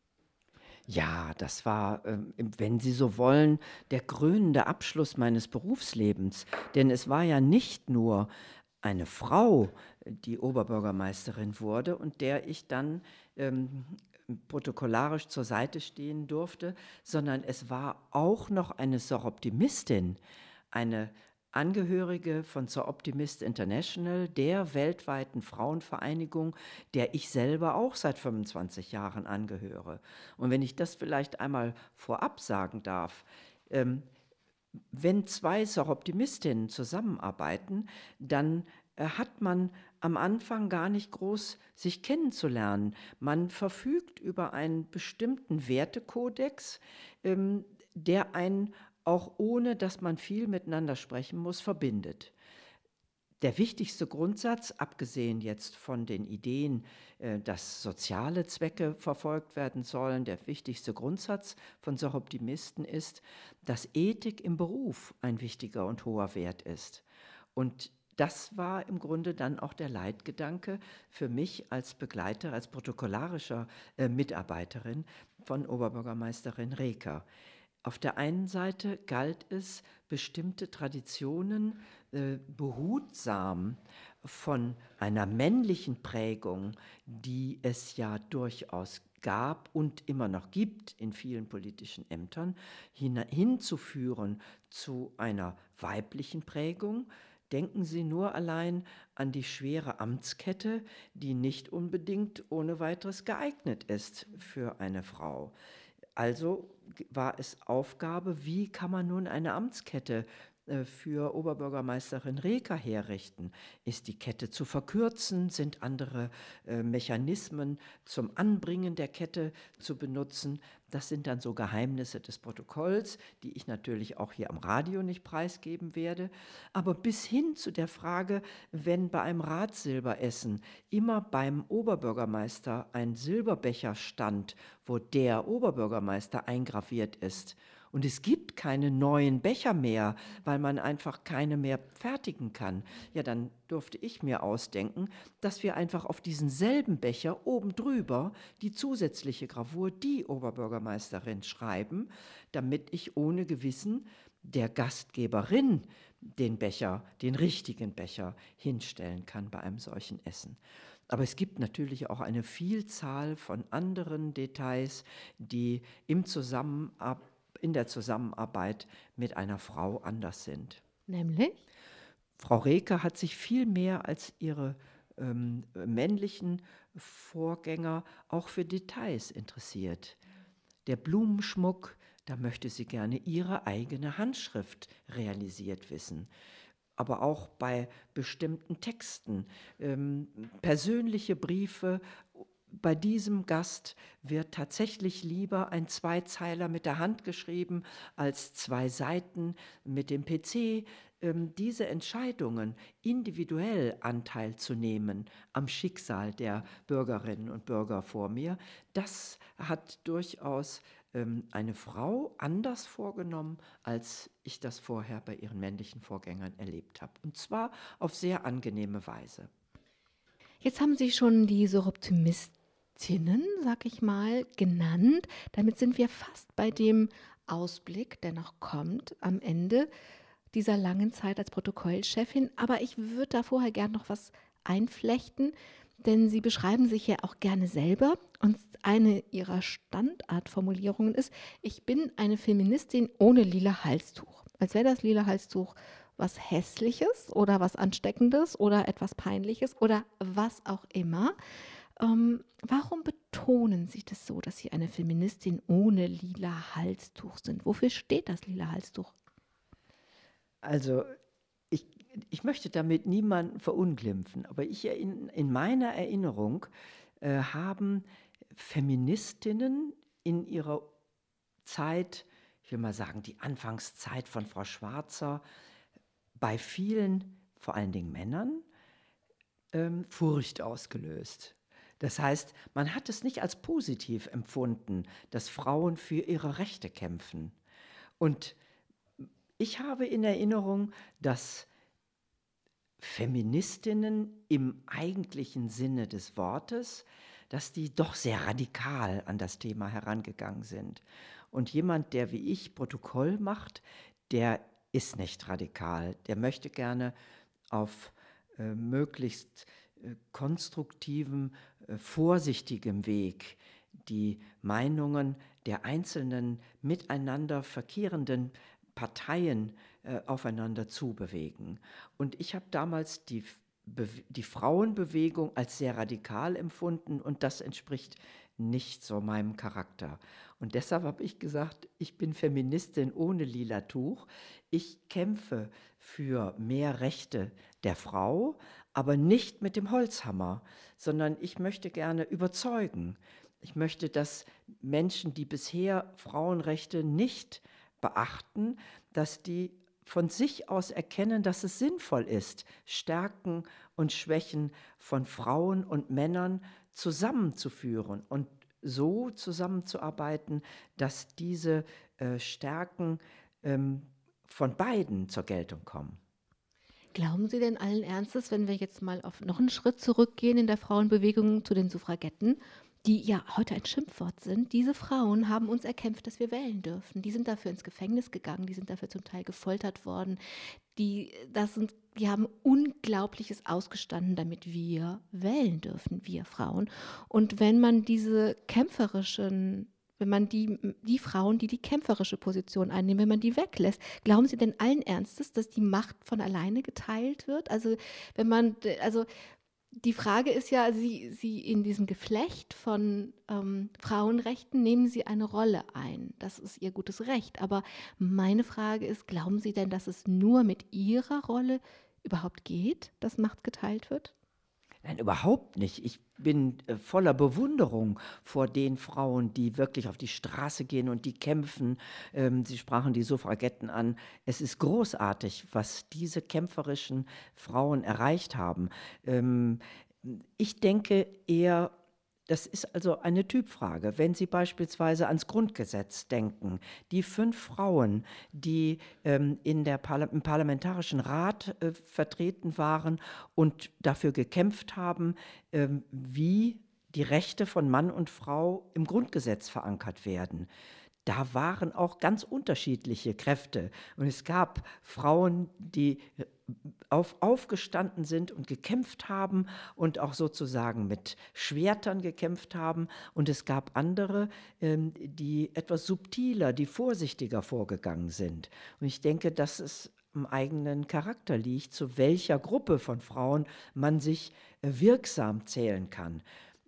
Ja, das war, wenn Sie so wollen, der krönende Abschluss meines Berufslebens. Denn es war ja nicht nur eine Frau, die Oberbürgermeisterin wurde und der ich dann protokollarisch zur Seite stehen durfte, sondern es war auch noch eine Soroptimistin, eine Angehörige von Soroptimist International, der weltweiten Frauenvereinigung, der ich selber auch seit 25 Jahren angehöre. Und wenn ich das vielleicht einmal vorab sagen darf, wenn 2 Soroptimistinnen zusammenarbeiten, dann hat man am Anfang gar nicht groß sich kennenzulernen. Man verfügt über einen bestimmten Wertekodex, der einen auch ohne, dass man viel miteinander sprechen muss, verbindet. Der wichtigste Grundsatz, abgesehen jetzt von den Ideen, dass soziale Zwecke verfolgt werden sollen, der wichtigste Grundsatz von Soroptimisten ist, dass Ethik im Beruf ein wichtiger und hoher Wert ist. Und das war im Grunde dann auch der Leitgedanke für mich als Begleiter, als protokollarischer Mitarbeiterin von Oberbürgermeisterin Reker. Auf der einen Seite galt es, bestimmte Traditionen behutsam von einer männlichen Prägung, die es ja durchaus gab und immer noch gibt in vielen politischen Ämtern, hinzuführen zu einer weiblichen Prägung. Denken Sie nur allein an die schwere Amtskette, die nicht unbedingt ohne weiteres geeignet ist für eine Frau. Also war es Aufgabe, wie kann man nun eine Amtskette für Oberbürgermeisterin Reker herrichten? Ist die Kette zu verkürzen? Sind andere Mechanismen zum Anbringen der Kette zu benutzen? Das sind dann so Geheimnisse des Protokolls, die ich natürlich auch hier am Radio nicht preisgeben werde. Aber bis hin zu der Frage, wenn bei einem Ratsilberessen immer beim Oberbürgermeister ein Silberbecher stand, wo der Oberbürgermeister eingraviert ist, und es gibt keine neuen Becher mehr, weil man einfach keine mehr fertigen kann. Ja, dann durfte ich mir ausdenken, dass wir einfach auf diesen selben Becher oben drüber die zusätzliche Gravur, die Oberbürgermeisterin, schreiben, damit ich ohne Gewissen der Gastgeberin den Becher, den richtigen Becher hinstellen kann bei einem solchen Essen. Aber es gibt natürlich auch eine Vielzahl von anderen Details, die in der Zusammenarbeit mit einer Frau anders sind.
Nämlich?
Frau Reker hat sich viel mehr als ihre männlichen Vorgänger auch für Details interessiert. Der Blumenschmuck, da möchte sie gerne ihre eigene Handschrift realisiert wissen. Aber auch bei bestimmten Texten, persönliche Briefe bei diesem Gast wird tatsächlich lieber ein Zweizeiler mit der Hand geschrieben als 2 Seiten mit dem PC. Diese Entscheidungen, individuell Anteil zu nehmen am Schicksal der Bürgerinnen und Bürger vor mir, das hat durchaus eine Frau anders vorgenommen, als ich das vorher bei ihren männlichen Vorgängern erlebt habe. Und zwar auf sehr angenehme Weise.
Jetzt haben Sie schon die Soroptimistinnen, sag ich mal, genannt. Damit sind wir fast bei dem Ausblick, der noch kommt am Ende dieser langen Zeit als Protokollchefin. Aber ich würde da vorher gern noch was einflechten, denn Sie beschreiben sich ja auch gerne selber. Und eine Ihrer Standardformulierungen ist: Ich bin eine Feministin ohne lila Halstuch. Als wäre das lila Halstuch was Hässliches oder was Ansteckendes oder etwas Peinliches oder was auch immer. Warum betonen Sie das so, dass Sie eine Feministin ohne lila Halstuch sind? Wofür steht das lila Halstuch?
Also ich möchte damit niemanden verunglimpfen, aber in meiner Erinnerung haben Feministinnen in ihrer Zeit, ich will mal sagen, die Anfangszeit von Frau Schwarzer, bei vielen, vor allen Dingen Männern, Furcht ausgelöst. Das heißt, man hat es nicht als positiv empfunden, dass Frauen für ihre Rechte kämpfen. Und ich habe in Erinnerung, dass Feministinnen im eigentlichen Sinne des Wortes, dass die doch sehr radikal an das Thema herangegangen sind. Und jemand, der wie ich Protokoll macht, der ist nicht radikal. Der möchte gerne auf möglichst konstruktivem, vorsichtigem Weg die Meinungen der einzelnen miteinander verkehrenden Parteien aufeinander zubewegen. Und ich habe damals die Frauenbewegung als sehr radikal empfunden und das entspricht nicht so meinem Charakter. Und deshalb habe ich gesagt, ich bin Feministin ohne lila Tuch. Ich kämpfe für mehr Rechte der Frau, aber nicht mit dem Holzhammer, sondern ich möchte gerne überzeugen. Ich möchte, dass Menschen, die bisher Frauenrechte nicht beachten, dass die von sich aus erkennen, dass es sinnvoll ist, Stärken und Schwächen von Frauen und Männern zusammenzuführen und so zusammenzuarbeiten, dass diese Stärken von beiden zur Geltung kommen.
Glauben Sie denn allen Ernstes, wenn wir jetzt mal auf noch einen Schritt zurückgehen in der Frauenbewegung zu den Suffragetten, die ja heute ein Schimpfwort sind, diese Frauen haben uns erkämpft, dass wir wählen dürfen. Die sind dafür ins Gefängnis gegangen, die sind dafür zum Teil gefoltert worden. Die haben Unglaubliches ausgestanden, damit wir wählen dürfen, wir Frauen. Und wenn man diese kämpferischen, wenn man die Frauen, die kämpferische Position einnehmen, wenn man die weglässt, glauben Sie denn allen Ernstes, dass die Macht von alleine geteilt wird? Also die Frage ist ja, Sie in diesem Geflecht von Frauenrechten nehmen Sie eine Rolle ein. Das ist Ihr gutes Recht. Aber meine Frage ist, glauben Sie denn, dass es nur mit Ihrer Rolle überhaupt geht, dass Macht geteilt wird?
Nein, überhaupt nicht. Ich bin voller Bewunderung vor den Frauen, die wirklich auf die Straße gehen und die kämpfen. Sie sprachen die Suffragetten an. Es ist großartig, was diese kämpferischen Frauen erreicht haben. Ich denke eher, das ist also eine Typfrage. Wenn Sie beispielsweise ans Grundgesetz denken, die 5 Frauen, die im Parlamentarischen Rat vertreten waren und dafür gekämpft haben, wie die Rechte von Mann und Frau im Grundgesetz verankert werden. Da waren auch ganz unterschiedliche Kräfte. Und es gab Frauen, die aufgestanden sind und gekämpft haben und auch sozusagen mit Schwertern gekämpft haben. Und es gab andere, die etwas subtiler, die vorsichtiger vorgegangen sind. Und ich denke, dass es im eigenen Charakter liegt, zu welcher Gruppe von Frauen man sich wirksam zählen kann.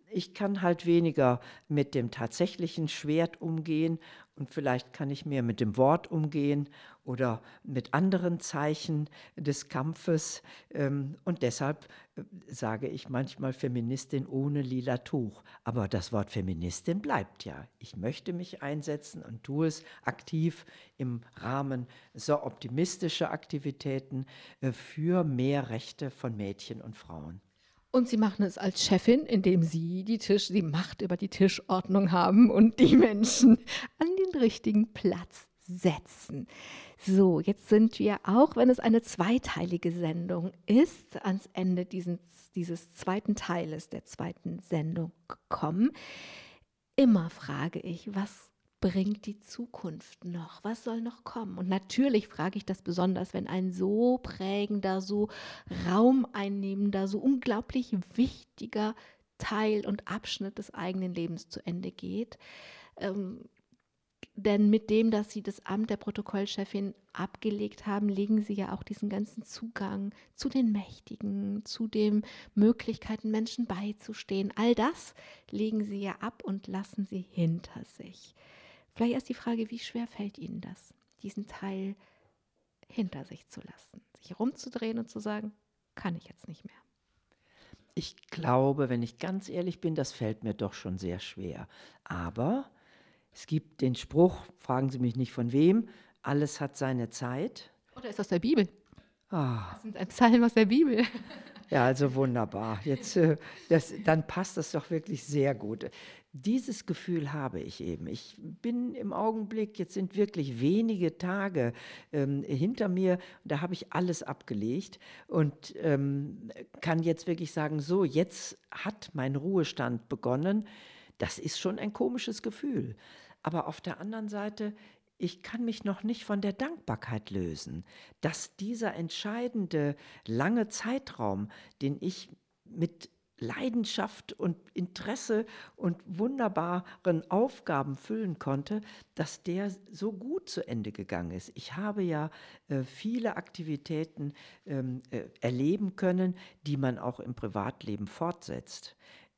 ich kann halt weniger mit dem tatsächlichen Schwert umgehen und vielleicht kann ich mehr mit dem Wort umgehen oder mit anderen Zeichen des Kampfes. Und deshalb sage ich manchmal Feministin ohne lila Tuch. Aber das Wort Feministin bleibt ja. Ich möchte mich einsetzen und tue es aktiv im Rahmen so optimistischer Aktivitäten für mehr Rechte von Mädchen und Frauen.
Und Sie machen es als Chefin, indem Sie die Macht über die Tischordnung haben und die Menschen an den richtigen Platz setzen. So, jetzt sind wir, auch wenn es eine zweiteilige Sendung ist, ans Ende dieses zweiten Teiles der zweiten Sendung gekommen. Immer frage ich, was bringt die Zukunft noch? Was soll noch kommen? Und natürlich frage ich das besonders, wenn ein so prägender, so raumeinnehmender, so unglaublich wichtiger Teil und Abschnitt des eigenen Lebens zu Ende geht. Denn mit dem, dass Sie das Amt der Protokollchefin abgelegt haben, legen Sie ja auch diesen ganzen Zugang zu den Mächtigen, zu den Möglichkeiten, Menschen beizustehen. All das legen Sie ja ab und lassen Sie hinter sich. Vielleicht erst die Frage, wie schwer fällt Ihnen das, diesen Teil hinter sich zu lassen, sich rumzudrehen und zu sagen, kann ich jetzt nicht mehr.
Ich glaube, wenn ich ganz ehrlich bin, das fällt mir doch schon sehr schwer. Aber es gibt den Spruch, fragen Sie mich nicht von wem, alles hat seine Zeit.
Oder ist das der Bibel?
Ah,
Das ist ein Psalm aus der Bibel.
ja, also wunderbar. Jetzt, dann passt das doch wirklich sehr gut. Dieses Gefühl habe ich eben. Ich bin im Augenblick, jetzt sind wirklich wenige Tage hinter mir, da habe ich alles abgelegt und kann jetzt wirklich sagen, so, jetzt hat mein Ruhestand begonnen. Das ist schon ein komisches Gefühl. Aber auf der anderen Seite, ich kann mich noch nicht von der Dankbarkeit lösen, dass dieser entscheidende lange Zeitraum, den ich mit Leidenschaft und Interesse und wunderbaren Aufgaben füllen konnte, dass der so gut zu Ende gegangen ist. Ich habe ja viele Aktivitäten erleben können, die man auch im Privatleben fortsetzt.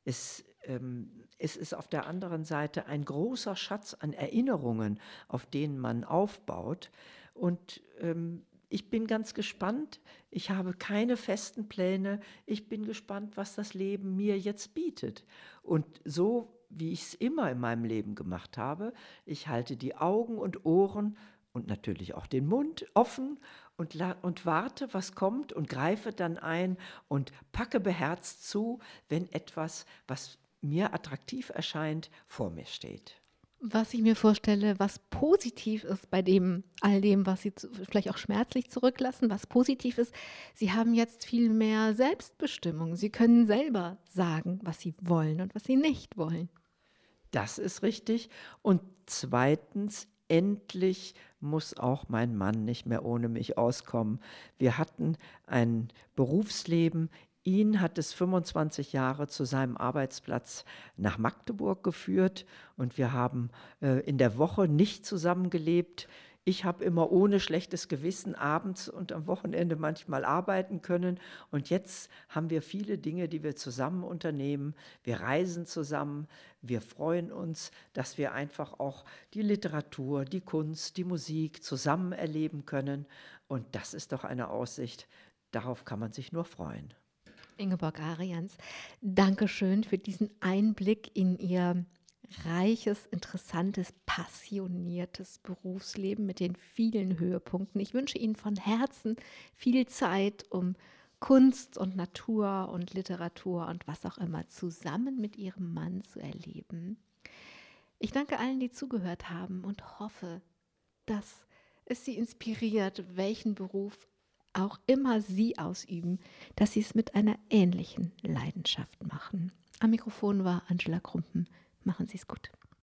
Es ist auf der anderen Seite ein großer Schatz an Erinnerungen, auf denen man aufbaut. Und ich bin ganz gespannt. Ich habe keine festen Pläne. Ich bin gespannt, was das Leben mir jetzt bietet. Und so, wie ich es immer in meinem Leben gemacht habe, ich halte die Augen und Ohren und natürlich auch den Mund offen und warte, was kommt und greife dann ein und packe beherzt zu, wenn etwas, was mir attraktiv erscheint, vor mir steht.
Was ich mir vorstelle, was positiv ist bei all dem, was Sie vielleicht auch schmerzlich zurücklassen, was positiv ist, Sie haben jetzt viel mehr Selbstbestimmung. Sie können selber sagen, was Sie wollen und was Sie nicht wollen.
Das ist richtig. Und zweitens, endlich muss auch mein Mann nicht mehr ohne mich auskommen. Wir hatten ein Berufsleben. Ihn hat es 25 Jahre zu seinem Arbeitsplatz nach Magdeburg geführt und wir haben in der Woche nicht zusammengelebt. Ich habe immer ohne schlechtes Gewissen abends und am Wochenende manchmal arbeiten können. Und jetzt haben wir viele Dinge, die wir zusammen unternehmen. Wir reisen zusammen. Wir freuen uns, dass wir einfach auch die Literatur, die Kunst, die Musik zusammen erleben können. Und das ist doch eine Aussicht. Darauf kann man sich nur freuen.
Ingeborg Arians, danke schön für diesen Einblick in Ihr reiches, interessantes, passioniertes Berufsleben mit den vielen Höhepunkten. Ich wünsche Ihnen von Herzen viel Zeit, um Kunst und Natur und Literatur und was auch immer zusammen mit Ihrem Mann zu erleben. Ich danke allen, die zugehört haben und hoffe, dass es Sie inspiriert, welchen Beruf auch immer Sie ausüben, dass Sie es mit einer ähnlichen Leidenschaft machen. Am Mikrofon war Angela Krumpen. Machen Sie es gut.